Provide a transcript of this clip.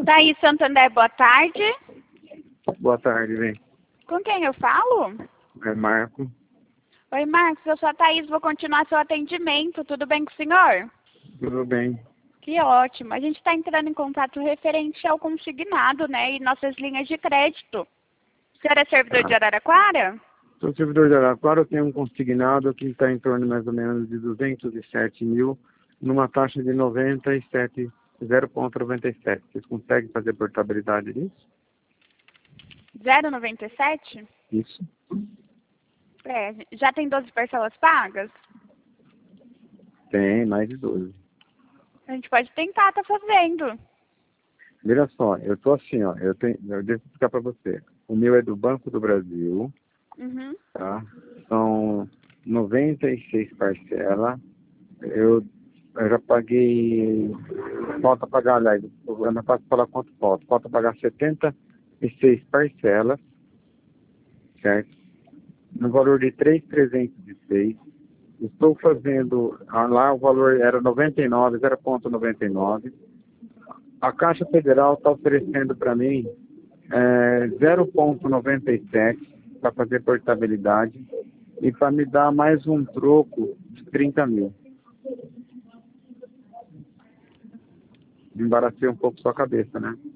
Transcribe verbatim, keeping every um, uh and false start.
Thaís Santander, boa tarde. Boa tarde, vem. Com quem eu falo? É Marco. Oi, Marcos, eu sou a Thaís, vou continuar seu atendimento. Tudo bem com o senhor? Tudo bem. Que ótimo. A gente está entrando em contato referente ao consignado, né, e nossas linhas de crédito. O senhor é servidor Ah. de Araraquara? Sou servidor de Araraquara, eu tenho um consignado que está em torno mais ou menos de duzentos e sete mil, numa taxa de noventa e sete, zero vírgula noventa e sete. Vocês conseguem fazer portabilidade disso? zero vírgula noventa e sete? Isso. É, já tem doze parcelas pagas? Tem, mais de doze. A gente pode tentar, tá fazendo. Veja só, eu tô assim, ó, eu tenho, eu devo explicar para você. O meu é do Banco do Brasil, Uhum. tá? São noventa e seis parcelas. Eu, eu já paguei, falta pagar, aliás, eu não posso falar quanto falta. Falta pagar setenta e seis parcelas, certo? No valor de três mil trezentos e seis. Estou fazendo, ah, lá o valor era noventa e nove, zero vírgula noventa e nove. A Caixa Federal está oferecendo para mim é, zero vírgula noventa e sete para fazer portabilidade e para me dar mais um troco de trinta mil. Embaracei um pouco sua cabeça, né?